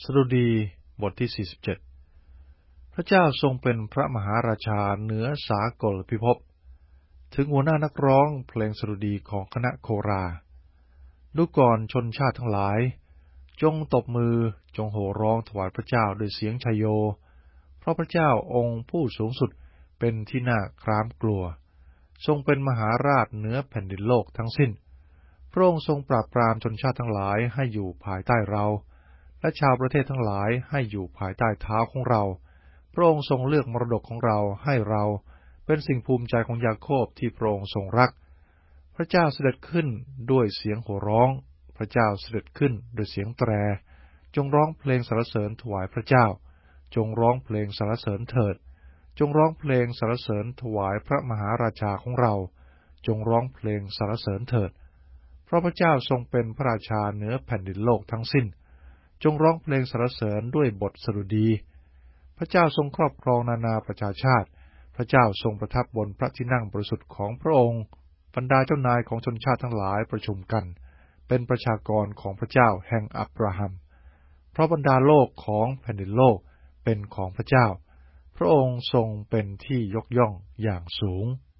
สดุดีบทที่47พระเจ้าทรงเป็นพระมหาราชาเหนือสากลพิภพถึงหัวหน้านักร้องเพลงสดุดีของคณะโคราดูก่อนชนชาติทั้งหลายจงตบมือจงโห่ร้องถวายพระเจ้าด้วยเสียงชัยโยเพราะพระเจ้าองค์ผู้สูงสุดเป็นที่น่าคร้ามกลัวทรงเป็นมหาราชเหนือแผ่นดินโลกทั้งสิ้นพระองค์ทรงปราบปรามชนชาติทั้งหลายให้อยู่ภายใต้เราและชาวประเทศทั้งหลายให้อยู่ภายใต้เท้าของเราพระองค์ทรงเลือกมรดกของเราให้เราเป็นสิ่งภูมิใจของยาโคบที่พระองค์ทรงรักพระเจ้าเสด็จขึ้นด้วยเสียงโห่ร้องพระเจ้าเสด็จขึ้นด้วยเสียงแตรจงร้องเพลงสรรเสริญถวายพระเจ้าจงร้องเพลงสรรเสริญเถิดจงร้องเพลงสรรเสริญถวายพระมหาราชาของเราจงร้องเพลงสรรเสริญเถิดเพราะพระเจ้าทรงเป็นพระราชาเหนือแผ่นดินโลกทั้งสิ้นจงร้องเพลงสรรเสริญด้วยบทสดุดีพระเจ้าทรงครอบครองนานาประชาชาติพระเจ้าทรงประทับบนพระที่นั่งบริสุทธิ์ของพระองค์บรรดาเจ้านายของชนชาติทั้งหลายประชุมกันเป็นประชากรของพระเจ้าแห่งอับราฮัมเพราะบรรดาโลกของแผ่นดินโลกเป็นของพระเจ้าพระองค์ทรงเป็นที่ยกย่องอย่างสูง